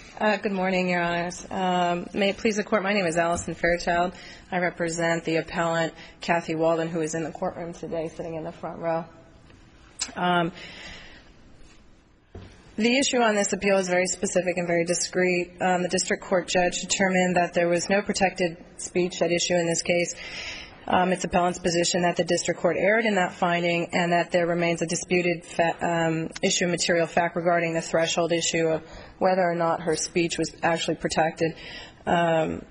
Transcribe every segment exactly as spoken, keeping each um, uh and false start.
Uh, good morning, Your Honors. Um, may it please the Court, my name is Allison Fairchild. I represent the appellant, Kathy Walden, who is in the courtroom today, sitting in the front row. Um, the issue on this appeal is very specific and very discreet. Um, the district court judge determined that there was no protected speech at issue in this case. Um, it's appellant's position that the district court erred in that finding and that there remains a disputed fa- um, issue of material fact regarding the threshold issue of whether or not her speech was actually protected. Um,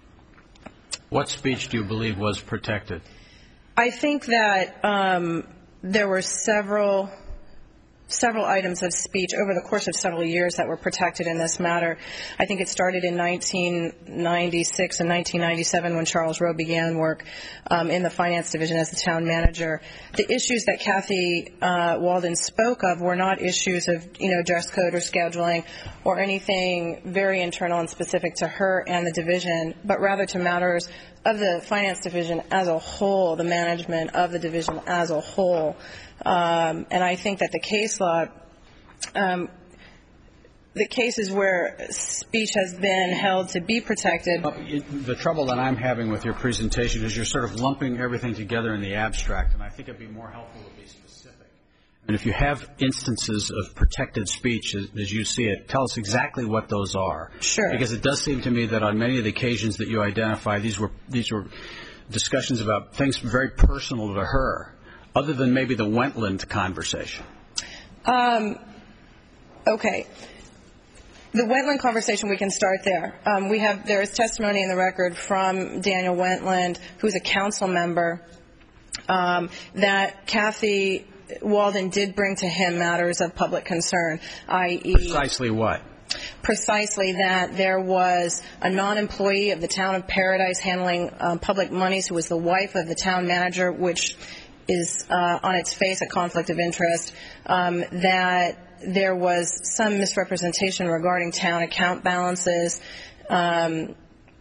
what speech do you believe was protected? I think that um, there were several several items of speech over the course of several years that were protected in this matter. I think it started in nineteen ninety-six and nineteen ninety-seven when Charles Rowe began work um, in the finance division as the town manager. The issues that Kathy uh, Walden spoke of were not issues of, you know, dress code or scheduling or anything very internal and specific to her and the division, but rather to matters of the finance division as a whole, the management of the division as a whole. Um, and I think that the case law, um, the cases where speech has been held to be protected. Well, the trouble that I'm having with your presentation is you're sort of lumping everything together in the abstract, and I think it would be more helpful to be specific. And if you have instances of protected speech as, as you see it, tell us exactly what those are. Sure. Because it does seem to me that on many of the occasions that you identify, these were these were discussions about things very personal to her, other than maybe the Wentland conversation. Um, okay. The Wentland conversation, we can start there. Um, we have, there is testimony in the record from Daniel Wentland, who's a council member, um, that Kathy Walden did bring to him matters of public concern, that is. Precisely what? Precisely that there was a non-employee of the town of Paradise handling um, public monies who was the wife of the town manager, which is uh, on its face a conflict of interest, um, that there was some misrepresentation regarding town account balances, um,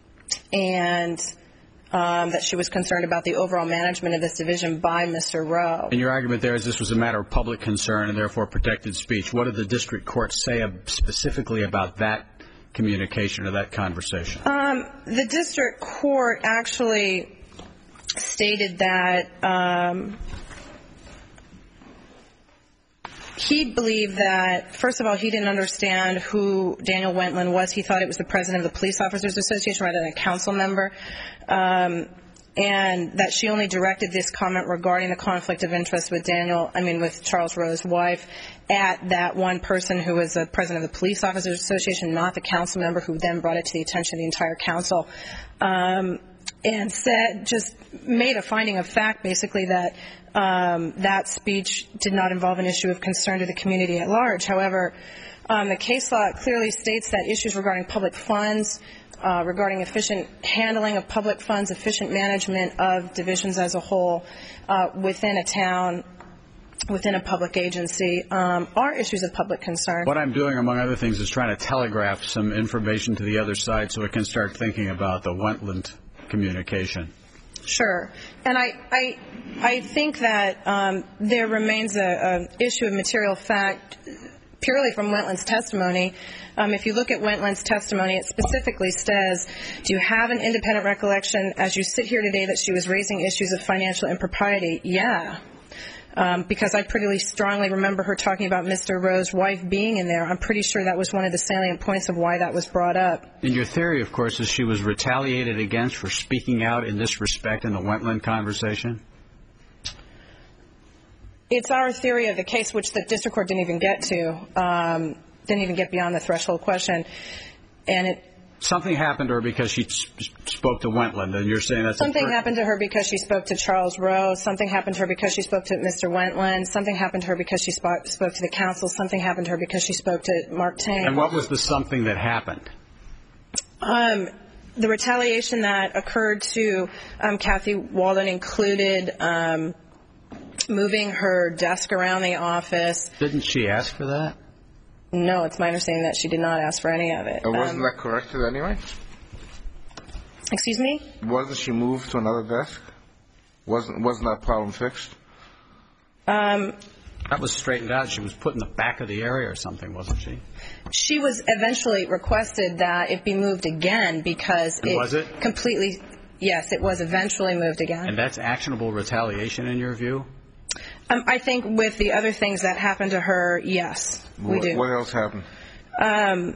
and um, that she was concerned about the overall management of this division by Mister Rowe. And your argument there is this was a matter of public concern and therefore protected speech. What did the district court say specifically about that communication or that conversation? Um, the district court actually stated that um, he believed that, first of all, he didn't understand who Daniel Wentland was. He thought it was the president of the Police Officers Association rather than a council member, um, and that she only directed this comment regarding the conflict of interest with Daniel, I mean with Charles Rowe's wife, at that one person who was the president of the Police Officers Association, not the council member, who then brought it to the attention of the entire council. Um, and said, just made a finding of fact, basically, that um, that speech did not involve an issue of concern to the community at large. However, um, the case law clearly states that issues regarding public funds, uh, regarding efficient handling of public funds, efficient management of divisions as a whole uh, within a town, within a public agency, um, are issues of public concern. What I'm doing, among other things, is trying to telegraph some information to the other side so it can start thinking about the Wentland communication. Sure. And I I, I think that um, there remains a, a issue of material fact purely from Wentland's testimony. Um, if you look at Wentland's testimony, it specifically says, do you have an independent recollection as you sit here today that she was raising issues of financial impropriety? Yeah. Um, because I pretty strongly remember her talking about Mister Rowe's wife being in there. I'm pretty sure that was one of the salient points of why that was brought up. And your theory, of course, is she was retaliated against for speaking out in this respect in the Wentland conversation? It's our theory of the case, which the district court didn't even get to, um, didn't even get beyond the threshold question. And it Something happened to her because she spoke to Wentland, and you're saying that's something happened to her because she spoke to Charles Rowe. Something happened to her because she spoke to Mister Wentland. Something happened to her because she spoke, spoke to the council. Something happened to her because she spoke to Mark Tang. And what was the something that happened? Um, the retaliation that occurred to um, Kathy Walden included um, moving her desk around the office. Didn't she ask for that? No, it's my understanding that she did not ask for any of it. And wasn't um, that corrected anyway? Excuse me? Wasn't she moved to another desk? Wasn't wasn't that problem fixed? Um, That was straightened out. She was put in the back of the area or something, wasn't she? She was eventually requested that it be moved again because it, was it completely, yes, it was eventually moved again. And that's actionable retaliation in your view? Um, I think with the other things that happened to her, yes, we what, do. What else happened? Um,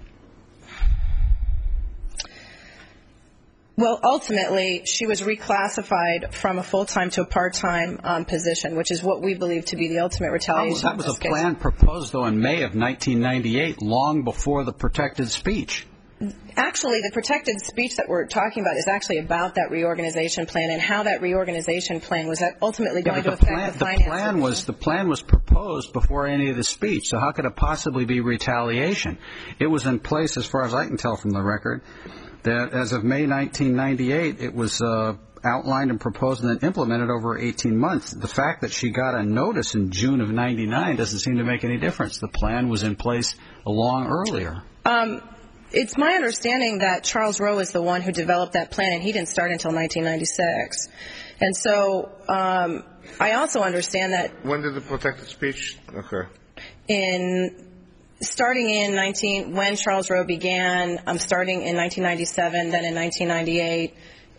well, ultimately, she was reclassified from a full-time to a part-time um, position, which is what we believe to be the ultimate retaliation. That was, that was in this a case. plan proposed, though, in May of nineteen ninety-eight, long before the protected speech. Actually, the protected speech that we're talking about is actually about that reorganization plan and how that reorganization plan was ultimately going yeah, to the affect plan, the the finances. plan was the plan was proposed before any of the speech. So how could it possibly be retaliation? It was in place, as far as I can tell from the record, that as of May nineteen ninety-eight, it was uh, outlined and proposed and then implemented over eighteen months. The fact that she got a notice in June of ninety-nine doesn't seem to make any difference. The plan was in place long earlier. Um, It's my understanding that Charles Rowe is the one who developed that plan, and he didn't start until nineteen ninety-six. And so um, I also understand that When did the protected speech occur? in starting in nineteen when Charles Rowe began, um, starting in nineteen ninety-seven, then in nineteen ninety-eight,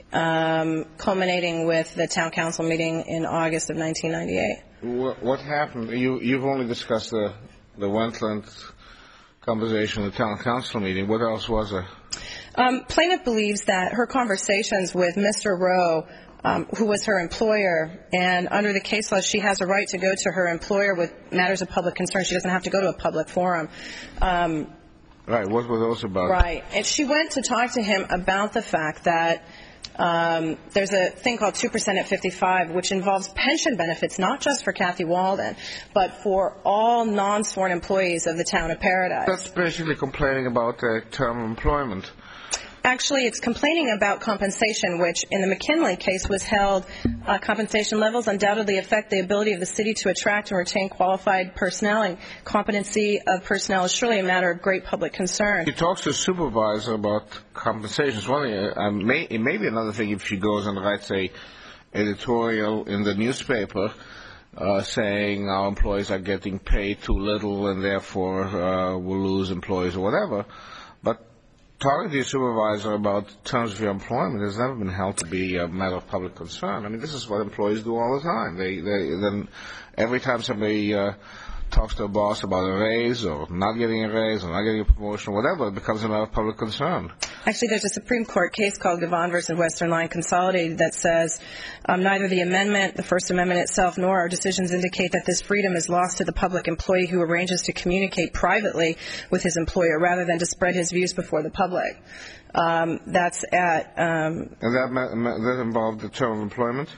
um, culminating with the town council meeting in August of nineteen ninety-eight. What, what happened? You, you've only discussed the, the Wentland conversation at the town council meeting. What else was there? Um, plaintiff believes that her conversations with Mister Rowe, um, who was her employer, and under the case law, she has a right to go to her employer with matters of public concern. She doesn't have to go to a public forum. Um, right. What were those about? Right. And she went to talk to him about the fact that Um, there's a thing called two percent at fifty-five, which involves pension benefits, not just for Kathy Walden, but for all non-sworn employees of the town of Paradise. That's basically complaining about uh, term employment. Actually, it's complaining about compensation, which in the McKinley case was held, uh, compensation levels undoubtedly affect the ability of the city to attract and retain qualified personnel, and competency of personnel is surely a matter of great public concern. She talks to a supervisor about compensation. It's one thing, uh, may, it may be another thing if she goes and writes a editorial in the newspaper uh, saying our employees are getting paid too little and therefore uh, we'll lose employees or whatever. But talking to your supervisor about terms of your employment has never been held to be a matter of public concern. I mean, this is what employees do all the time. They, they then every time somebody uh, talks to a boss about a raise or not getting a raise or not getting a promotion or whatever, it becomes a matter of public concern. Actually, there's a Supreme Court case called Gavon versus Western Line Consolidated that says um, neither the amendment, the First Amendment itself, nor our decisions indicate that this freedom is lost to the public employee who arranges to communicate privately with his employer rather than to spread his views before the public. Um, that's at... Um, and that, that involved the term of employment?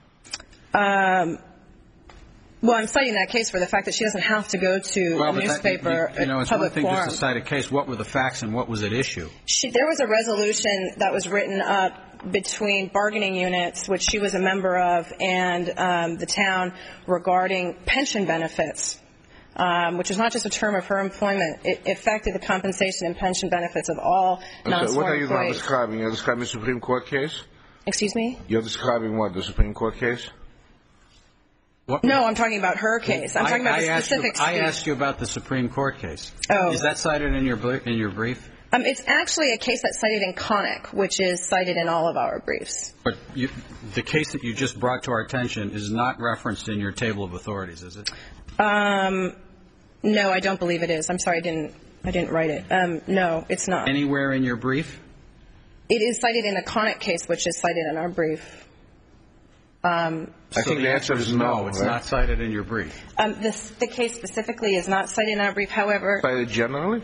Um... Well, I'm citing that case for the fact that she doesn't have to go to well, a but newspaper, that, you, you know, a it's public one thing forum. just to cite a case. What were the facts and what was at issue? She, there was a resolution that was written up between bargaining units, which she was a member of, and um, the town regarding pension benefits, um, which is not just a term of her employment. It affected the compensation and pension benefits of all non-sworn so what are you now employees. describing? You're describing the Supreme Court case? Excuse me? You're describing what, the Supreme Court case? What, no, I'm talking about her case. I'm I, talking about I the specific asked you, I speech. asked you about the Supreme Court case. Oh. Is that cited in your in your brief? Um, it's actually a case that's cited in Connick, which is cited in all of our briefs. But you, the case that you just brought to our attention is not referenced in your table of authorities, is it? Um, no, I don't believe it is. I'm sorry, I didn't. I didn't write it. Um, no, it's not. Anywhere in your brief? It is cited in the Connick case, which is cited in our brief. Um, I so think the answer is no. It's right? not cited in your brief. um, this, the case specifically is not cited in our brief. However, Cited generally?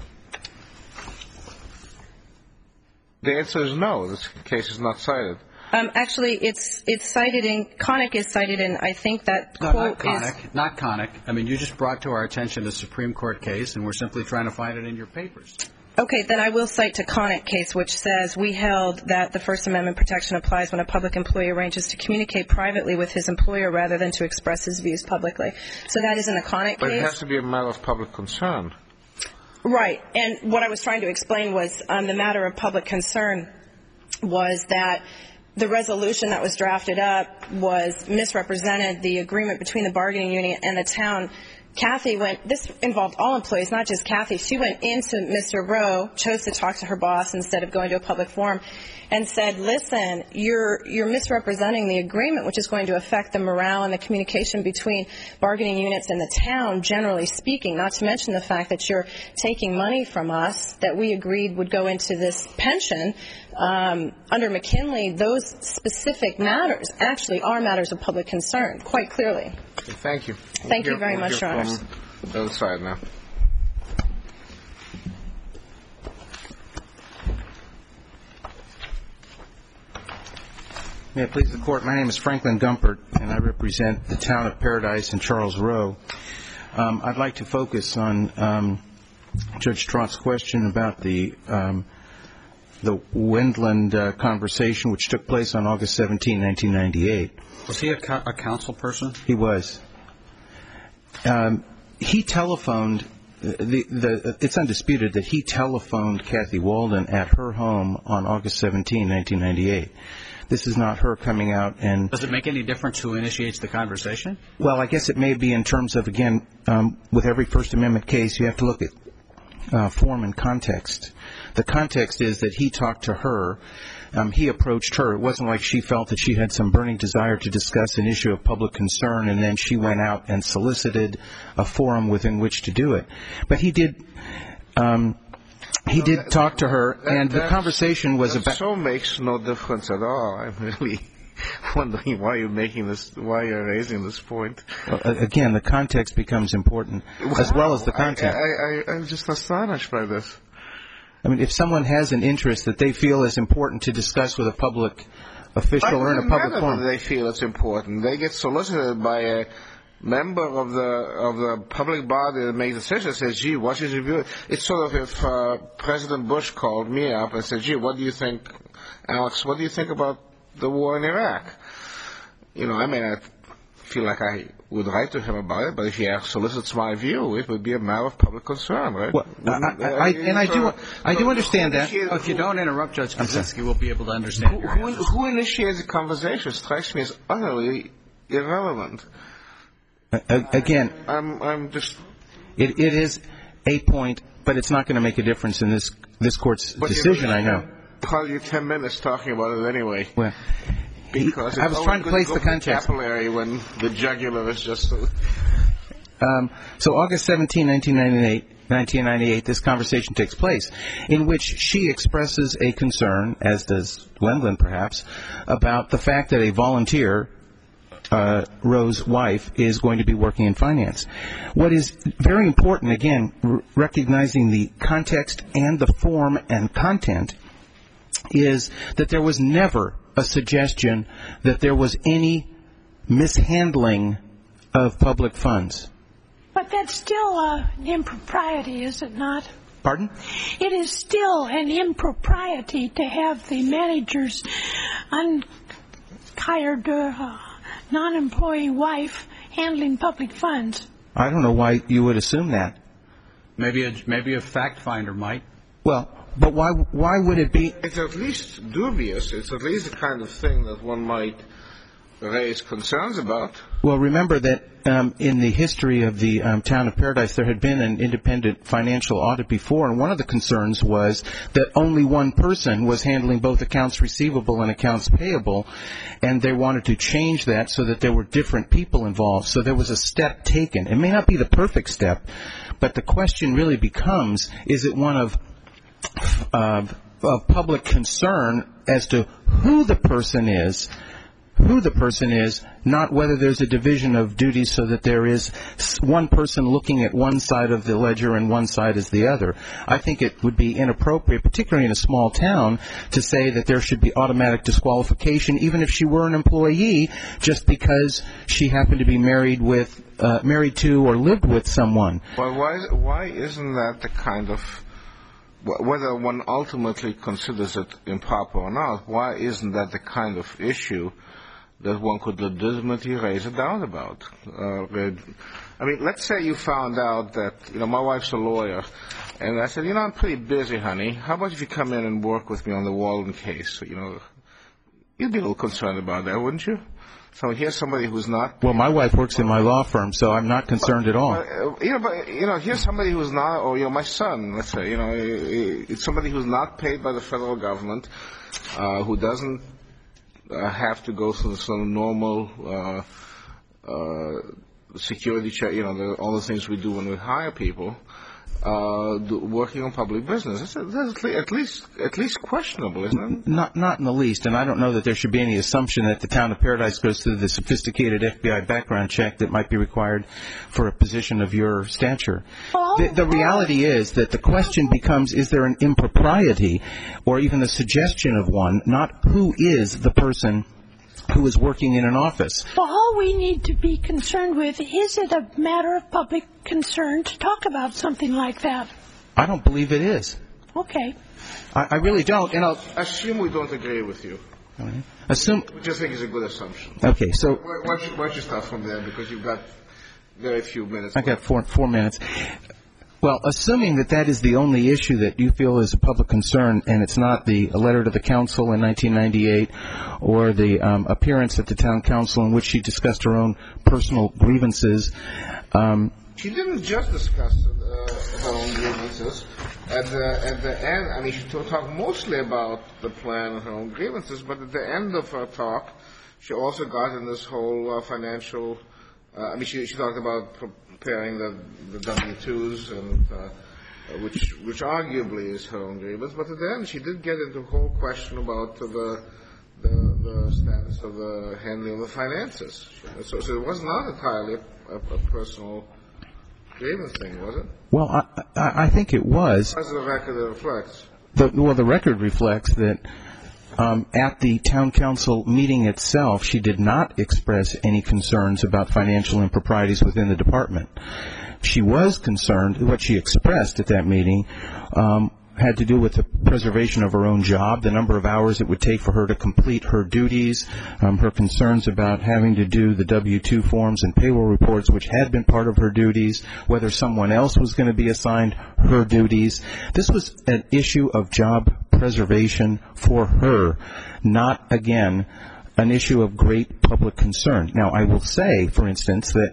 The answer is no. This case is not cited. um, actually, it's it's cited in Connick is cited in. I think that No, quote not is. Connick. Not Connick. I mean, you just brought to our attention a Supreme Court case, and we're simply trying to find it in your papers. Okay, then I will cite to Connick case, which says we held that the First Amendment protection applies when a public employee arranges to communicate privately with his employer rather than to express his views publicly. So that is in the Connick But case. it has to be a matter of public concern. Right, and what I was trying to explain was um, the matter of public concern was that the resolution that was drafted up was misrepresented the agreement between the bargaining unit and the town. Kathy went, this involved all employees, not just Kathy. She went into Mister Rowe, chose to talk to her boss instead of going to a public forum, and said, listen, you're you're misrepresenting the agreement, which is going to affect the morale and the communication between bargaining units and the town, generally speaking, not to mention the fact that you're taking money from us that we agreed would go into this pension. Um, under McKinley, those specific matters actually are matters of public concern, quite clearly. Thank you. Thank you very much, Your Honors. The other side now. May it please the Court, my name is Franklin Gumpert, and I represent the town of Paradise and Charles Rowe. Um, I'd like to focus on um, Judge Trott's question about the um, the Wendland uh, conversation, which took place on August seventeenth, nineteen ninety-eight. Was he a, co- a council person? He was. Um, he telephoned, the, the, it's undisputed that he telephoned Kathy Walden at her home on August seventeenth, nineteen ninety-eight. This is not her coming out and... Does it make any difference who initiates the conversation? Well, I guess it may be in terms of, again, um, with every First Amendment case, you have to look at uh, form and context. The context is that he talked to her. Um, he approached her. It wasn't like she felt that she had some burning desire to discuss an issue of public concern, and then she went out and solicited a forum within which to do it. But he did... Um, He did that, talk to her, that, and the conversation was that about... so makes no difference at all. I'm really wondering why you're making this, why you're raising this point. Well, again, the context becomes important, wow. as well as the content. I, I, I'm just astonished by this. I mean, if someone has an interest that they feel is important to discuss with a public official or in a public forum... They feel it's important. They get solicited by a member of the of the public body that makes decisions, says, gee, what is your view? It's sort of if uh, President Bush called me up and said, gee, what do you think, Alex, what do you think about the war in Iraq? You know, I may not feel like I would write to him about it, but if he solicits my view, it would be a matter of public concern, right? Well, I, I, I, and I do, I do understand that. Oh, if you don't interrupt Judge Kaczynski, we'll be able to understand. Who, who, who initiates the conversation strikes me as utterly irrelevant. Again, I'm, I'm just. It, it is a point, but it's not going to make a difference in this this court's but decision. I know. Call you ten minutes talking about it anyway. Well, because he, I was trying to place the context. Capillary when the jugular is just. So, um, so August seventeenth, nineteen ninety-eight, this conversation takes place, in which she expresses a concern, as does Wendland perhaps, about the fact that a volunteer. Uh, Rowe's wife is going to be working in finance. What is very important, again, r- recognizing the context and the form and content, is that there was never a suggestion that there was any mishandling of public funds. But that's still uh, an impropriety, is it not? Pardon? It is still an impropriety to have the managers unhired uh, non-employee wife handling public funds. I don't know why you would assume that. Maybe a maybe a fact finder might. Well, but why why would it be? It's at least dubious. It's at least the kind of thing that one might raise concerns about. Well, remember that um, in the history of the um, town of Paradise, there had been an independent financial audit before, and one of the concerns was that only one person was handling both accounts receivable and accounts payable, and they wanted to change that so that there were different people involved. So there was a step taken. It may not be the perfect step, but the question really becomes, is it one of, of, of public concern as to who the person is, who the person is, not whether there's a division of duties so that there is one person looking at one side of the ledger and one side is the other. I think it would be inappropriate, particularly in a small town, to say that there should be automatic disqualification, even if she were an employee, just because she happened to be married with, uh, married to or lived with someone. Well, why, why isn't that the kind of, whether one ultimately considers it improper or not, why isn't that the kind of issue that one could legitimately raise a doubt about? Uh, I mean, let's say you found out that, you know, my wife's a lawyer, and I said, you know, I'm pretty busy, honey. How about if you come in and work with me on the Walden case? You know, You'd be a little concerned about that, wouldn't you? So here's somebody who's not. Well, my wife works in my law firm, so I'm not concerned at all. Uh, you know, but you know, here's somebody who's not, or you know, my son, let's say, you know, it's somebody who's not paid by the federal government, uh, who doesn't uh, have to go through some normal uh, uh, security check, you know, the, all the things we do when we hire people. Uh, do, working on public business. That's, that's at least at least questionable, isn't it? Not not in the least, and I don't know that there should be any assumption that the town of Paradise goes through the sophisticated F B I background check that might be required for a position of your stature. Oh, the, the reality is that the question becomes, is there an impropriety or even the suggestion of one, not who is the person who is working in an office. Well, all we need to be concerned with, is it a matter of public concern to talk about something like that? I don't believe it is. Okay. I, I really don't. And I'll assume we don't agree with you. All right. Assume. Which I think is a good assumption. Okay, so. Why don't you, why don't you start from there, because you've got very few minutes. I got four four minutes. Well, assuming that that is the only issue that you feel is a public concern, and it's not the letter to the council in nineteen ninety-eight or the um, appearance at the town council in which she discussed her own personal grievances. Um, she didn't just discuss uh, her own grievances. At the, at the end, I mean, she talked mostly about the plan and her own grievances, but at the end of her talk, she also got in this whole uh, financial, uh, I mean, she, she talked about preparing the, the W two's, and uh, which which arguably is her own grievance. But at the end, she did get into a whole question about the the, the status of the handling of the finances. So, so it was not entirely a, a personal grievance thing, was it? Well, I, I, I think it was. As the record reflects. The, well, the record reflects that Um, at the town council meeting itself, she did not express any concerns about financial improprieties within the department. She was concerned, what she expressed at that meeting um, had to do with the preservation of her own job, the number of hours it would take for her to complete her duties, um, her concerns about having to do the W two forms and payroll reports, which had been part of her duties, whether someone else was going to be assigned her duties. This was an issue of job preservation for her, not, again, an issue of great public concern. Now, I will say, for instance, that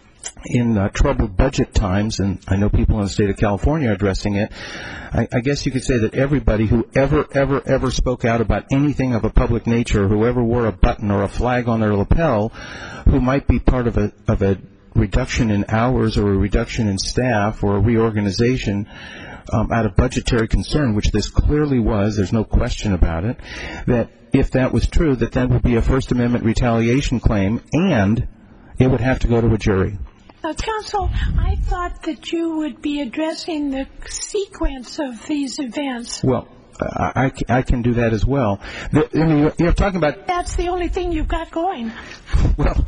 in uh, troubled budget times, and I know people in the state of California are addressing it, I, I guess you could say that everybody who ever, ever, ever spoke out about anything of a public nature, whoever wore a button or a flag on their lapel, who might be part of a, of a reduction in hours or a reduction in staff or a reorganization um, out of budgetary concern, which this clearly was, there's no question about it, that if that was true, that that would be a First Amendment retaliation claim, and it would have to go to a jury. Uh, Counsel, I thought that you would be addressing the sequence of these events. Well, I, I, I can do that as well. The, I mean, you're, you're talking about... That's the only thing you've got going. Well,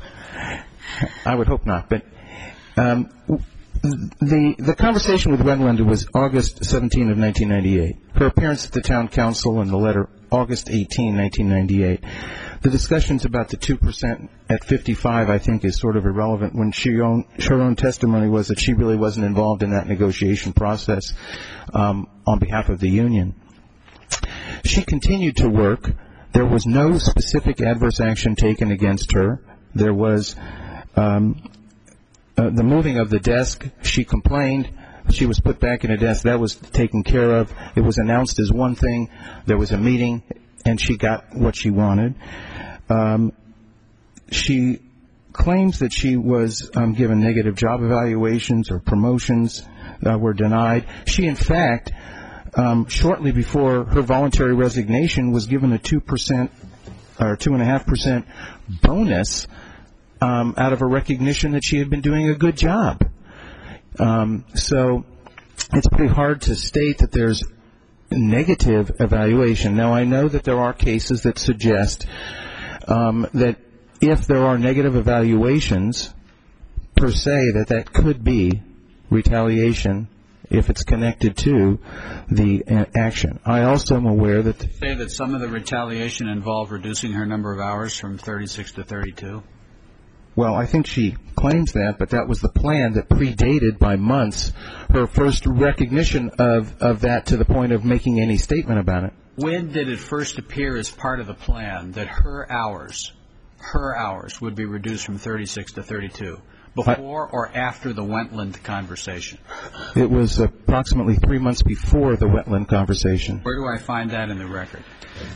I would hope not. But um, the the conversation with Wendland was August seventeenth of nineteen ninety-eight. Her appearance at the town council and the letter August eighteenth, nineteen ninety-eight. The discussions about the two percent at fifty-five, I think, is sort of irrelevant when she own, her own testimony was that she really wasn't involved in that negotiation process um, on behalf of the union. She continued to work. There was no specific adverse action taken against her. There was um, uh, the moving of the desk. She complained. She was put back in a desk. That was taken care of. It was announced as one thing. There was a meeting, and she got what she wanted. Um, she claims that she was um, given negative job evaluations or promotions that were denied. She, in fact, um, shortly before her voluntary resignation, was given a two percent or two point five percent bonus um, out of a recognition that she had been doing a good job. Um, so it's pretty hard to state that there's negative evaluation. Now, I know that there are cases that suggest um, that if there are negative evaluations, per se, that that could be retaliation if it's connected to the uh, action. I also am aware that... The say that some of the retaliation involved reducing her number of hours from thirty-six to thirty-two? Well, I think she claims that, but that was the plan that predated by months her first recognition of, of that to the point of making any statement about it. When did it first appear as part of the plan that her hours, her hours would be reduced from thirty-six to thirty-two? Before or after the Wentland conversation? It was approximately three months before the Wentland conversation. Where do I find that in the record?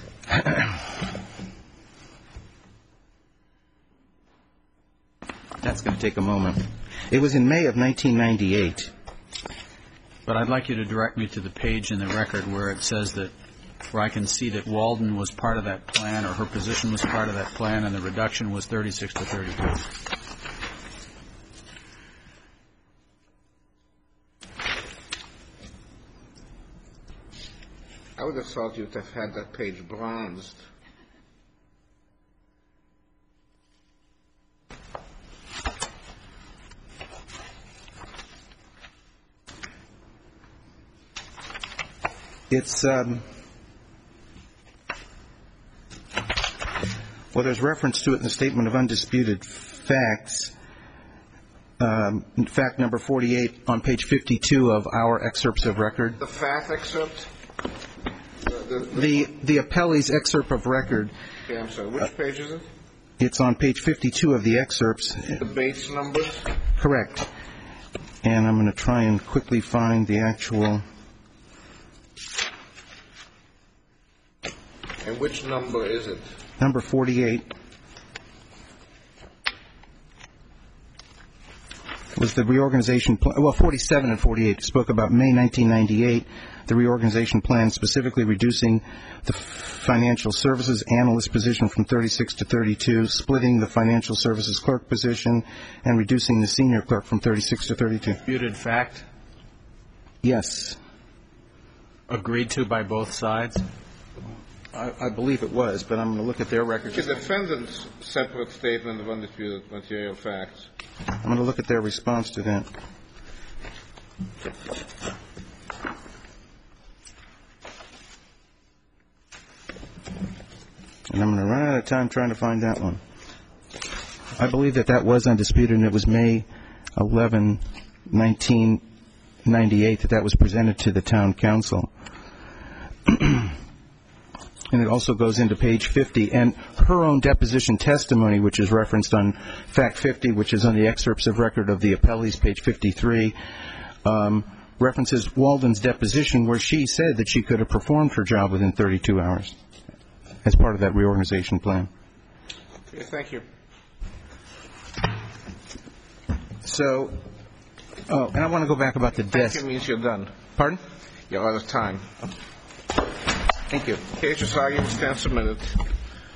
That's going to take a moment. It was in May of nineteen ninety-eight. But I'd like you to direct me to the page in the record where it says that, where I can see that Walden was part of that plan, or her position was part of that plan, and the reduction was thirty-six to thirty-two. I would have thought you'd have had that page bronzed. It's, um, well, there's reference to it in the Statement of Undisputed Facts, um, fact number forty-eight on page fifty-two of our excerpts of record. The fact excerpt? The, the, the, the, the appellee's excerpt of record. Okay, I'm sorry. Which uh, page is it? It's on page fifty-two of the excerpts. The base numbers? Correct. And I'm going to try and quickly find the actual... And which number is it? Number forty-eight was the reorganization plan. Well, forty-seven and forty-eight spoke about May nineteen ninety-eight, the reorganization plan specifically reducing the financial services analyst position from thirty-six to thirty-two, splitting the financial services clerk position, and reducing the senior clerk from thirty-six to thirty-two. Disputed fact? Yes. Agreed to by both sides? I, I believe it was, but I'm going to look at their records. The defendant's separate statement of undisputed material facts. I'm going to look at their response to that. And I'm going to run out of time trying to find that one. I believe that that was undisputed, and it was May eleventh, nineteen ninety-eight, that that was presented to the town council. And it also goes into page fifty. And her own deposition testimony, which is referenced on fact fifty, which is on the excerpts of record of the appellee's page fifty-three, um, references Walden's deposition where she said that she could have performed her job within thirty-two hours as part of that reorganization plan. Okay, thank you. So, oh, and I want to go back about the desk. Thank you means you're done. Pardon? You're out of time. Thank you. Case is argued, stands submitted.